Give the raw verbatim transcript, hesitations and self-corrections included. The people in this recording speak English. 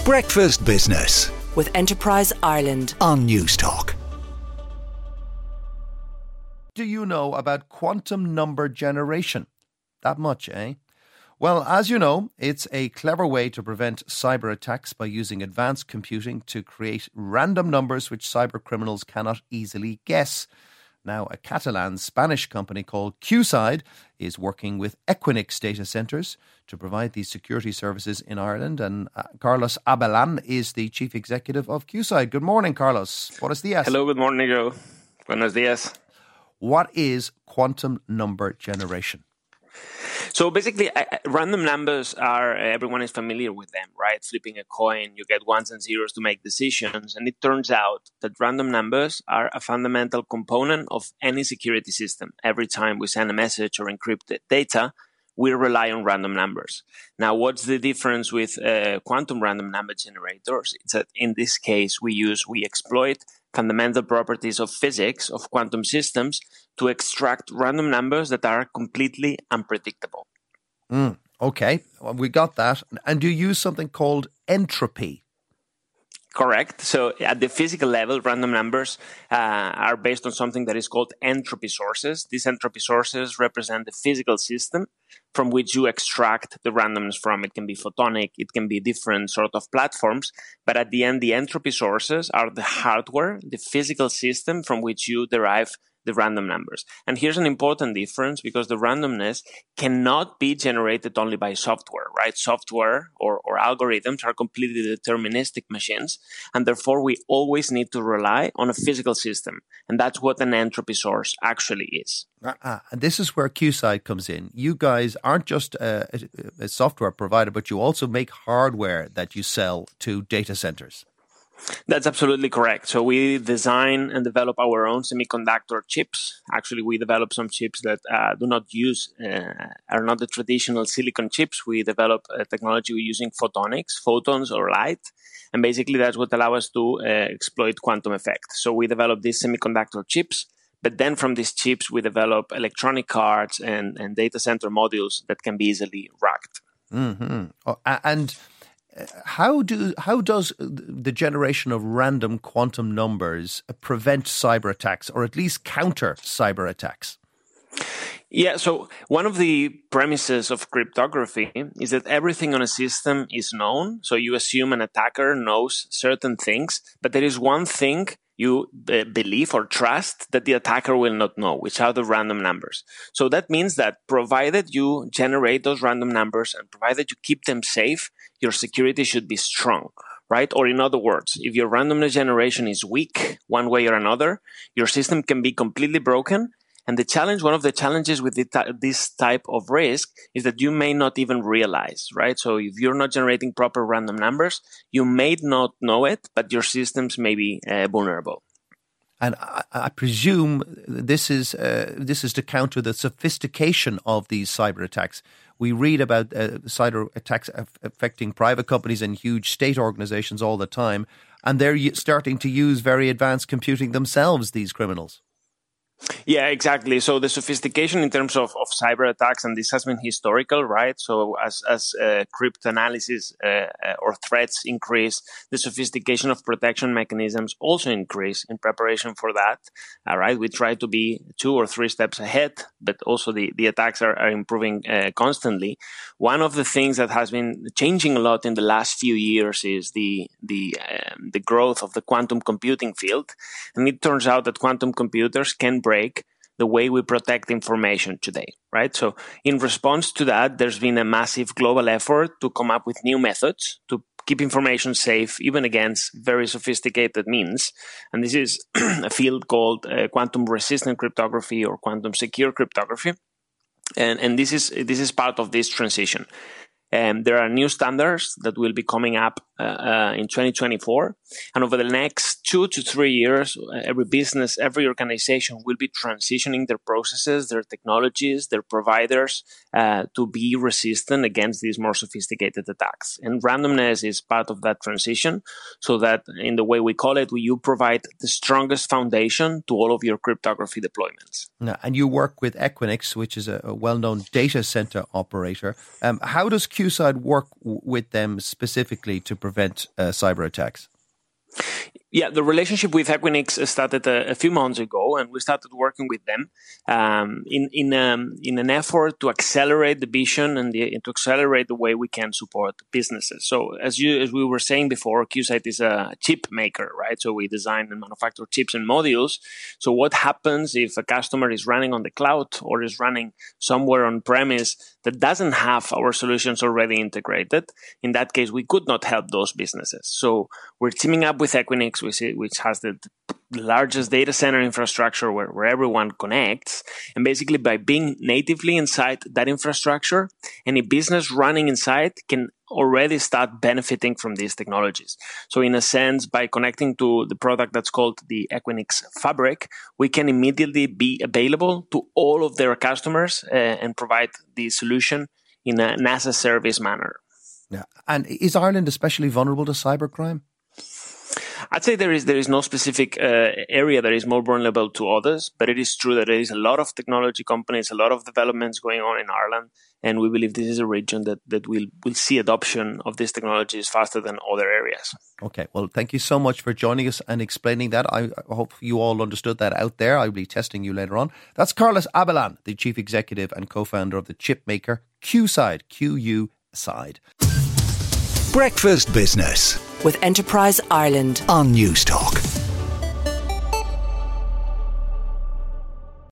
Breakfast Business with Enterprise Ireland on Newstalk. Do you know about quantum number generation? That much, eh? Well, as you know, it's a clever way to prevent cyber attacks by using advanced computing to create random numbers which cyber criminals cannot easily guess. Now, a Catalan Spanish company called QSide is working with Equinix data centres to provide these security services in Ireland. And uh, Carlos Abelan is the chief executive of QSide. Good morning, Carlos. Buenos días. Hello, good morning, Joe. Buenos días. What is quantum number generation? So basically, uh, random numbers are, uh, everyone is familiar with them, right? Flipping a coin, you get ones and zeros to make decisions. And it turns out that random numbers are a fundamental component of any security system. Every time we send a message or encrypt data, we rely on random numbers. Now, what's the difference with uh, quantum random number generators? It's that in this case, we use, we exploit fundamental properties of physics of quantum systems to extract random numbers that are completely unpredictable. Mm, okay, well, we got that. And do you use something called entropy? Correct. So at the physical level, random numbers uh, are based on something that is called entropy sources. These entropy sources represent the physical system from which you extract the randomness from. It can be photonic, it can be different sort of platforms, but at the end, the entropy sources are the hardware, the physical system from which you derive the random numbers. And here's an important difference because the randomness cannot be generated only by software, right? Software or, or algorithms are completely deterministic machines, and therefore we always need to rely on a physical system. And that's what an entropy source actually is. Uh, and this is where QSide comes in. You guys aren't just a, a, a software provider, but you also make hardware that you sell to data centers. That's absolutely correct. So we design and develop our own semiconductor chips. Actually, we develop some chips that uh, do not use, uh, are not the traditional silicon chips. We develop a technology using photonics, photons or light. And basically, that's what allows us to uh, exploit quantum effects. So we develop these semiconductor chips. But then from these chips, we develop electronic cards and, and data center modules that can be easily racked. Mm-hmm. Oh, and how do how does the generation of random quantum numbers prevent cyber attacks, or at least counter cyber attacks? Yeah, so one of the premises of cryptography is that everything on a system is known. So you assume an attacker knows certain things, but there is one thing you uh, believe or trust that the attacker will not know, which are the random numbers. So that means that provided you generate those random numbers and provided you keep them safe, your security should be strong, right? Or in other words, if your randomness generation is weak one way or another, your system can be completely broken. And the challenge, one of the challenges with this type of risk is that you may not even realize, right? So if you're not generating proper random numbers, you may not know it, but your systems may be uh, vulnerable. And I, I presume this is uh, this is to counter the sophistication of these cyber attacks. We read about uh, cyber attacks affecting private companies and huge state organizations all the time, and they're starting to use very advanced computing themselves, these criminals. Yeah, exactly. So the sophistication in terms of, of cyber attacks, and this has been historical, right? So as as uh, cryptanalysis uh, or threats increase, the sophistication of protection mechanisms also increase in preparation for that. All right, we try to be two or three steps ahead, but also the, the attacks are, are improving uh, constantly. One of the things that has been changing a lot in the last few years is the the um, the growth of the quantum computing field, and it turns out that quantum computers can break break the way we protect information today, right? So in response to that, there's been a massive global effort to come up with new methods to keep information safe, even against very sophisticated means. And this is a field called uh, quantum resistant cryptography or quantum secure cryptography. And, and this is this is part of this transition. Um, there are new standards that will be coming up uh, uh, in twenty twenty-four. And over the next two to three years, every business, every organization will be transitioning their processes, their technologies, their providers uh, to be resistant against these more sophisticated attacks. And randomness is part of that transition, so that in the way we call it, you provide the strongest foundation to all of your cryptography deployments. Now, and you work with Equinix, which is a, a well-known data center operator. Um, how does QSide work w- with them specifically to provide prevent uh, cyber attacks? Yeah, the relationship with Equinix started a, a few months ago, and we started working with them um, in in um, in an effort to accelerate the vision and, the, and to accelerate the way we can support businesses. So, as you as we were saying before, Qsight is a chip maker, right? So we design and manufacture chips and modules. So, what happens if a customer is running on the cloud or is running somewhere on premise that doesn't have our solutions already integrated? In that case, we could not help those businesses. So, we're teaming up with Equinix, which has the largest data center infrastructure where, where everyone connects. And basically, by being natively inside that infrastructure, any business running inside can already start benefiting from these technologies. So in a sense, by connecting to the product that's called the Equinix Fabric, we can immediately be available to all of their customers uh, and provide the solution in an as a service manner. Yeah. And is Ireland especially vulnerable to cybercrime? I'd say there is there is no specific uh, area that is more vulnerable to others, but it is true that there is a lot of technology companies, a lot of developments going on in Ireland, and we believe this is a region that, that will will see adoption of these technologies faster than other areas. Okay, well, thank you so much for joining us and explaining that. I hope you all understood that out there. I'll be testing you later on. That's Carlos Abellan, the Chief Executive and Co-Founder of the chip maker Qsight, Q U Side. Breakfast Business with Enterprise Ireland on Newstalk.